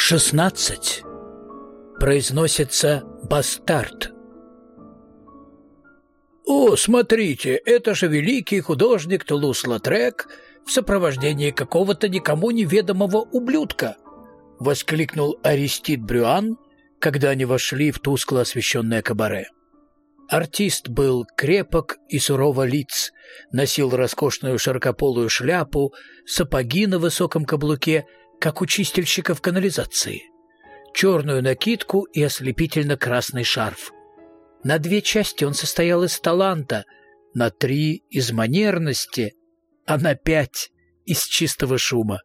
16. Произносится бастард. «О, смотрите, это же великий художник Тулус-Лотрек в сопровождении какого-то никому неведомого ублюдка!» — воскликнул Аристид Брюан, когда они вошли в тускло освещенное кабаре. Артист был крепок и сурово лиц, носил роскошную широкополую шляпу, сапоги на высоком каблуке, как у чистильщиков канализации, черную накидку и ослепительно-красный шарф. На 2 части он состоял из таланта, на 3 — из манерности, а на 5 — из чистого шума.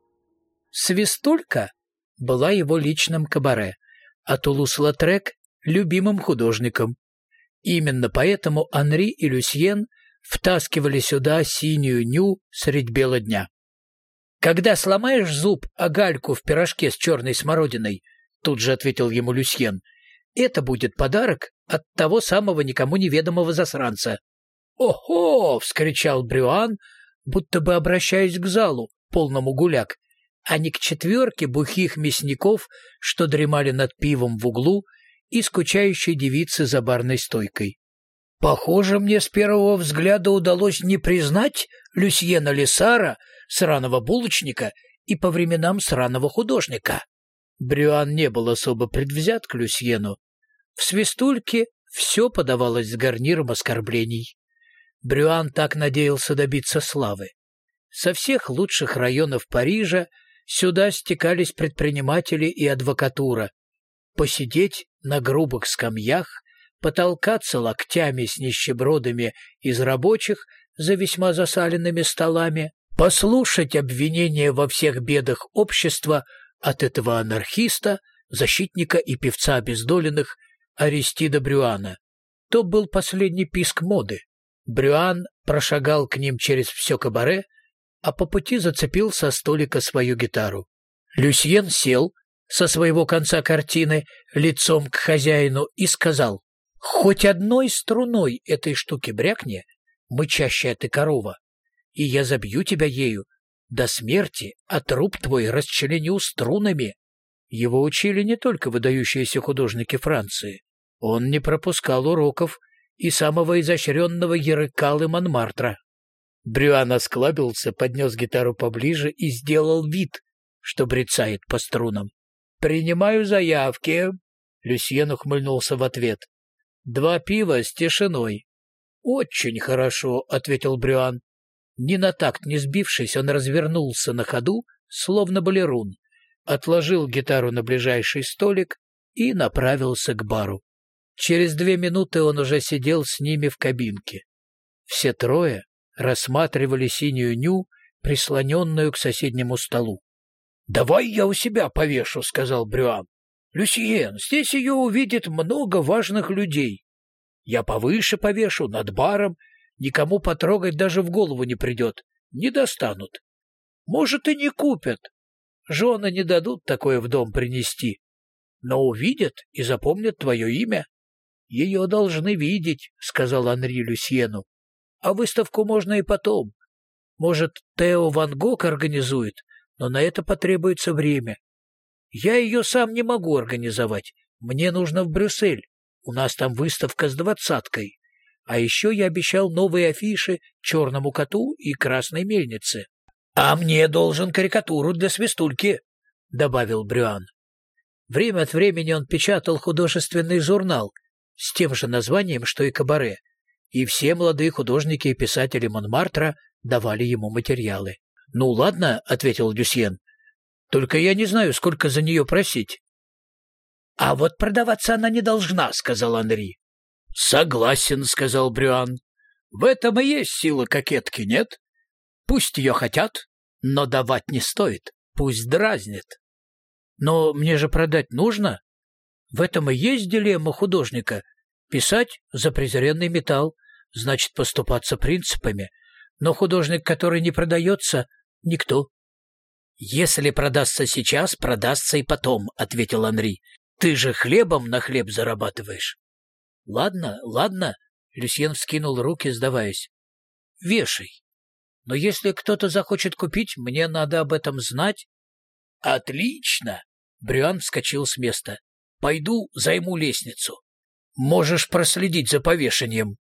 Свистулька была его личным кабаре, а Тулус-Лотрек — любимым художником. Именно поэтому Анри и Люсьен втаскивали сюда синюю ню средь бела дня. «Когда сломаешь зуб о гальку в пирожке с черной смородиной», — тут же ответил ему Люсьен, — «это будет подарок от того самого никому неведомого засранца». «Ого!» — вскричал Брюан, будто бы обращаясь к залу, полному гуляк, а не к 4 бухих мясников, что дремали над пивом в углу, и скучающей девицы за барной стойкой. «Похоже, мне с первого взгляда удалось не признать Люсьена Лесара, сраного булочника и по временам сраного художника». Брюан не был особо предвзят к Люсьену. В свистульке все подавалось с гарниром оскорблений. Брюан так надеялся добиться славы. Со всех лучших районов Парижа сюда стекались предприниматели и адвокатура. Посидеть на грубых скамьях, потолкаться локтями с нищебродами из рабочих за весьма засаленными столами, послушать обвинения во всех бедах общества от этого анархиста, защитника и певца обездоленных Аристида Брюана. То был последний писк моды. Брюан прошагал к ним через все кабаре, а по пути зацепил со столика свою гитару. Люсьен сел со своего конца картины лицом к хозяину и сказал: «Хоть одной струной этой штуки брякни, мычащая ты корова, и я забью тебя ею до смерти, а труп твой расчленю струнами». Его учили не только выдающиеся художники Франции. Он не пропускал уроков и самого изощренного Ярыкалы Монмартра. Брюан осклабился, поднес гитару поближе и сделал вид, что брецает по струнам. «Принимаю заявки», — Люсьен ухмыльнулся в ответ. «2 пива с тишиной». «Очень хорошо», — ответил Брюан. Ни на такт не сбившись, он развернулся на ходу, словно балерун, отложил гитару на ближайший столик и направился к бару. Через 2 минуты он уже сидел с ними в кабинке. Все 3 рассматривали синюю ню, прислоненную к соседнему столу. «Давай я у себя повешу», — сказал Брюан. «Люсьен, здесь ее увидит много важных людей. Я повыше повешу, над баром, никому потрогать даже в голову не придет, не достанут. Может, и не купят. Жены не дадут такое в дом принести, но увидят и запомнят твое имя». «Ее должны видеть», — сказал Анри Люсьену. «А выставку можно и потом. Может, Тео Ван Гог организует, но на это потребуется время. Я ее сам не могу организовать. Мне нужно в Брюссель. У нас там выставка с 20-кой. А еще я обещал новые афиши «Черному коту» и «Красной мельнице». «А мне должен карикатуру для свистульки», — добавил Брюан. Время от времени он печатал художественный журнал с тем же названием, что и кабаре, и все молодые художники и писатели Монмартра давали ему материалы. «Ну ладно», — ответил Люсьен, — «только я не знаю, сколько за нее просить». «А вот продаваться она не должна», — сказал Анри. «Согласен», — сказал Брюан. «В этом и есть сила кокетки, нет? Пусть ее хотят, но давать не стоит, пусть дразнит». «Но мне же продать нужно. В этом и есть дилемма художника. Писать за презренный металл, значит поступаться принципами, но художник, который не продается, никто». «Если продастся сейчас, продастся и потом», — ответил Анри. «Ты же хлебом на хлеб зарабатываешь». «Ладно, ладно», — Люсьен вскинул руки, сдаваясь. «Вешай. Но если кто-то захочет купить, мне надо об этом знать». «Отлично. Брюан вскочил с места. «Пойду займу лестницу. Можешь проследить за повешением».